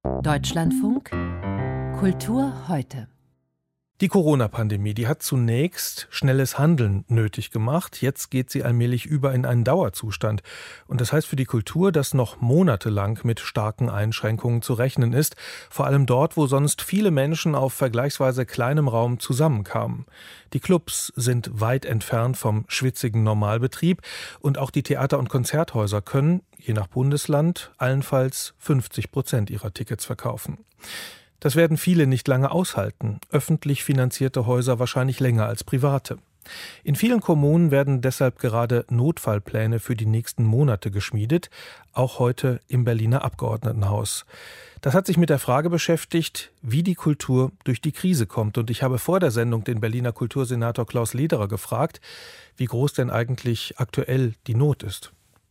Deutschlandfunk Kultur heute. Die Corona-Pandemie, die hat zunächst schnelles Handeln nötig gemacht. Jetzt geht sie allmählich über in einen Dauerzustand. Und das heißt für die Kultur, dass noch monatelang mit starken Einschränkungen zu rechnen ist. Vor allem dort, wo sonst viele Menschen auf vergleichsweise kleinem Raum zusammenkamen. Die Clubs sind weit entfernt vom schwitzigen Normalbetrieb. Und auch die Theater- und Konzerthäuser können, je nach Bundesland, allenfalls 50% ihrer Tickets verkaufen. Das werden viele nicht lange aushalten, öffentlich finanzierte Häuser wahrscheinlich länger als private. In vielen Kommunen werden deshalb gerade Notfallpläne für die nächsten Monate geschmiedet, auch heute im Berliner Abgeordnetenhaus. Das hat sich mit der Frage beschäftigt, wie die Kultur durch die Krise kommt. Und ich habe vor der Sendung den Berliner Kultursenator Klaus Lederer gefragt, wie groß denn eigentlich aktuell die Not ist.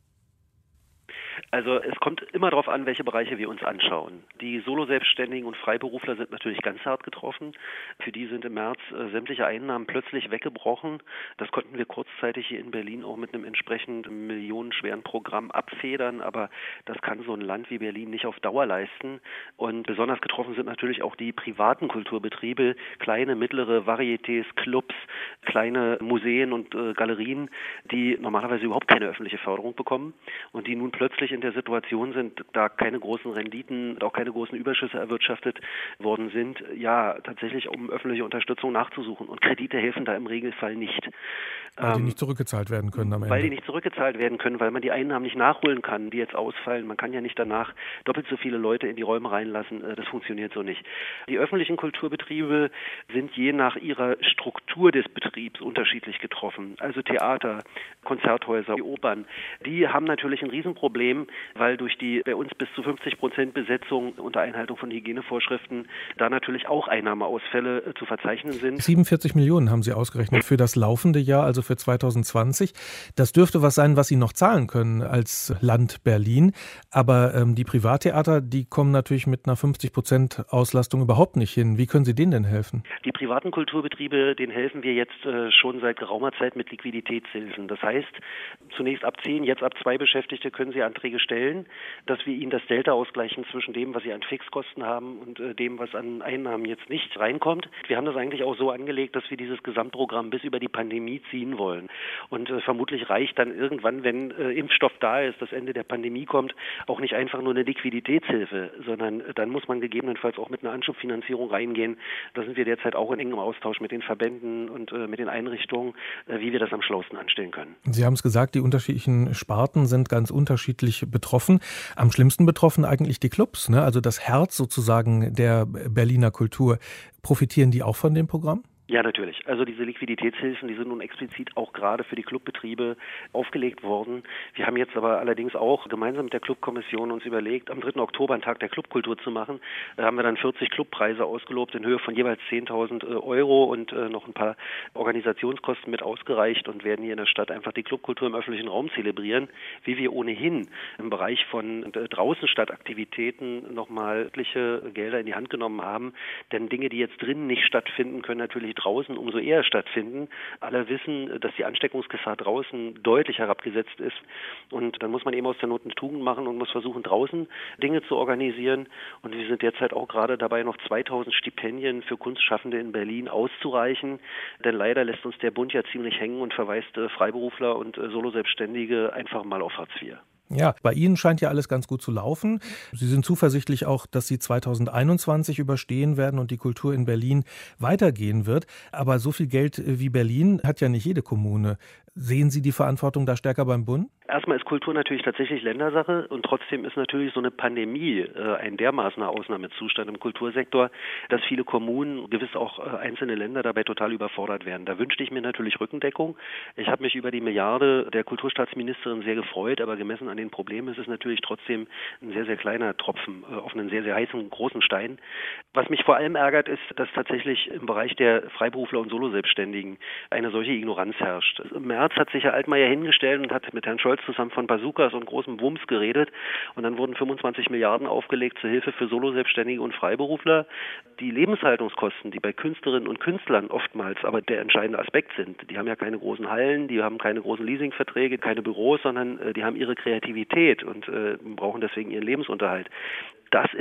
Also es kommt immer darauf an, welche Bereiche wir uns anschauen. Die Solo-Selbstständigen und Freiberufler sind natürlich ganz hart getroffen. Für die sind im März sämtliche Einnahmen plötzlich weggebrochen. Das konnten wir kurzzeitig hier in Berlin auch mit einem entsprechend millionenschweren Programm abfedern. Aber das kann so ein Land wie Berlin nicht auf Dauer leisten. Und besonders getroffen sind natürlich auch die privaten Kulturbetriebe, kleine, mittlere Varietés, Clubs, kleine Museen und Galerien, die normalerweise überhaupt keine öffentliche Förderung bekommen und die nun plötzlich in der Situation sind, da keine großen Renditen, auch keine großen Überschüsse erwirtschaftet worden sind, ja, tatsächlich um öffentliche Unterstützung nachzusuchen. Und Kredite helfen da im Regelfall nicht. Weil die nicht zurückgezahlt werden können am Ende. Weil die nicht zurückgezahlt werden können, weil man die Einnahmen nicht nachholen kann, die jetzt ausfallen. Man kann ja nicht danach doppelt so viele Leute in die Räume reinlassen. Das funktioniert so nicht. Die öffentlichen Kulturbetriebe sind je nach ihrer Struktur des Betriebs unterschiedlich getroffen. Also Theater, Konzerthäuser, die Opern, die haben natürlich ein Riesenproblem, weil durch die bei uns bis zu 50% Besetzung unter Einhaltung von Hygienevorschriften da natürlich auch Einnahmeausfälle zu verzeichnen sind. 47 Millionen haben Sie ausgerechnet für das laufende Jahr, also für 2020. Das dürfte was sein, was Sie noch zahlen können als Land Berlin. Aber die Privattheater, die kommen natürlich mit einer 50% Auslastung überhaupt nicht hin. Wie können Sie denen denn helfen? Die privaten Kulturbetriebe, denen helfen wir jetzt schon seit geraumer Zeit mit Liquiditätshilfen. Das heißt, zunächst ab 10, jetzt ab 2 Beschäftigte können sie Anträge stellen, dass wir ihnen das Delta ausgleichen zwischen dem, was sie an Fixkosten haben und dem, was an Einnahmen jetzt nicht reinkommt. Wir haben das eigentlich auch so angelegt, dass wir dieses Gesamtprogramm bis über die Pandemie ziehen wollen. Und vermutlich reicht dann irgendwann, wenn Impfstoff da ist, das Ende der Pandemie kommt, auch nicht einfach nur eine Liquiditätshilfe, sondern dann muss man gegebenenfalls auch mit einer Anschubfinanzierung reingehen. Da sind wir derzeit auch in engem Austausch mit den Verbänden und mit den Einrichtungen, wie wir das am schlausten anstellen können. Sie haben es gesagt, die unterschiedlichen Sparten sind ganz unterschiedlich betroffen. Am schlimmsten betroffen eigentlich die Clubs, ne? Also das Herz sozusagen der Berliner Kultur. Profitieren die auch von dem Programm? Ja, natürlich. Also diese Liquiditätshilfen, die sind nun explizit auch gerade für die Clubbetriebe aufgelegt worden. Wir haben jetzt aber allerdings auch gemeinsam mit der Clubkommission uns überlegt, am 3. Oktober einen Tag der Clubkultur zu machen. Da haben wir dann 40 Clubpreise ausgelobt in Höhe von jeweils 10.000 Euro und noch ein paar Organisationskosten mit ausgereicht und werden hier in der Stadt einfach die Clubkultur im öffentlichen Raum zelebrieren, wie wir ohnehin im Bereich von Draußenstadtaktivitäten nochmal etliche Gelder in die Hand genommen haben. Denn Dinge, die jetzt drinnen nicht stattfinden, können natürlich draußen umso eher stattfinden. Alle wissen, dass die Ansteckungsgefahr draußen deutlich herabgesetzt ist und dann muss man eben aus der Not eine Tugend machen und muss versuchen, draußen Dinge zu organisieren und wir sind derzeit auch gerade dabei, noch 2.000 Stipendien für Kunstschaffende in Berlin auszureichen, denn leider lässt uns der Bund ja ziemlich hängen und verweist Freiberufler und Solo-Selbstständige einfach mal auf Hartz IV. Ja, bei Ihnen scheint ja alles ganz gut zu laufen. Sie sind zuversichtlich auch, dass Sie 2021 überstehen werden und die Kultur in Berlin weitergehen wird. Aber so viel Geld wie Berlin hat ja nicht jede Kommune. Sehen Sie die Verantwortung da stärker beim Bund? Erstmal ist Kultur natürlich tatsächlich Ländersache und trotzdem ist natürlich so eine Pandemie ein dermaßener Ausnahmezustand im Kultursektor, dass viele Kommunen, gewiss auch einzelne Länder dabei total überfordert werden. Da wünschte ich mir natürlich Rückendeckung. Ich habe mich über die Milliarde der Kulturstaatsministerin sehr gefreut, aber gemessen an den Problemen ist es natürlich trotzdem ein sehr, sehr kleiner Tropfen auf einen sehr, sehr heißen, großen Stein. Was mich vor allem ärgert, ist, dass tatsächlich im Bereich der Freiberufler und Solo-Selbstständigen eine solche Ignoranz herrscht. Im März hat sich Herr Altmaier hingestellt und hat mit Herrn Scholz zusammen von Bazookas und großem Wumms geredet und dann wurden 25 Milliarden aufgelegt zur Hilfe für Solo-Selbstständige und Freiberufler. Die Lebenshaltungskosten, die bei Künstlerinnen und Künstlern oftmals aber der entscheidende Aspekt sind, die haben ja keine großen Hallen, die haben keine großen Leasingverträge, keine Büros, sondern die haben ihre Kreativität und brauchen deswegen ihren Lebensunterhalt. Das ist explizit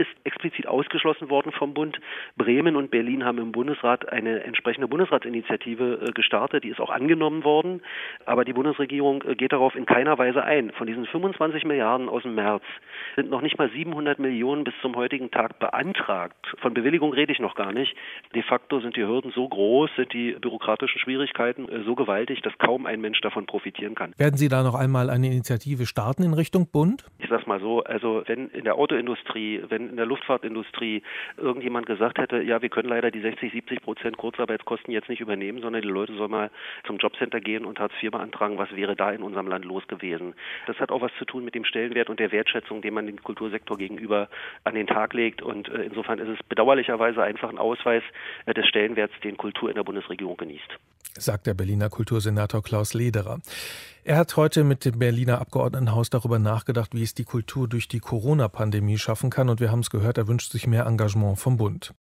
explizit ausgeschlossen worden vom Bund. Bremen und Berlin haben im Bundesrat eine entsprechende Bundesratsinitiative gestartet, die ist auch angenommen worden, aber die Bundesregierung geht darauf in keiner Weise ein. Von diesen 25 Milliarden aus dem März sind noch nicht mal 700 Millionen bis zum heutigen Tag beantragt. Von Bewilligung rede ich noch gar nicht. De facto sind die Hürden so groß, sind die bürokratischen Schwierigkeiten so gewaltig, dass kaum ein Mensch davon profitieren kann. Werden Sie da noch einmal eine Initiative starten in Richtung Bund? Ich sag's mal so, also wenn in der Autoindustrie, wenn in der Luftfahrtindustrie irgendjemand gesagt hätte, ja, wir können leider die 60-70% Kurzarbeitskosten jetzt nicht übernehmen, sondern die Leute sollen mal zum Jobcenter gehen und Hartz IV beantragen, was wäre da in unserem Land los gewesen? Das hat auch was zu tun mit dem Stellenwert und der Wertschätzung, den man dem Kultursektor gegenüber an den Tag legt. Und insofern ist es bedauerlicherweise einfach ein Ausweis des Stellenwerts, den Kultur in der Bundesregierung genießt. Sagt der Berliner Kultursenator Klaus Lederer. Er hat heute mit dem Berliner Abgeordnetenhaus darüber nachgedacht, wie es die Kultur durch die Corona-Pandemie schaffen kann. Und wir haben es gehört, er wünscht sich mehr Engagement vom Bund.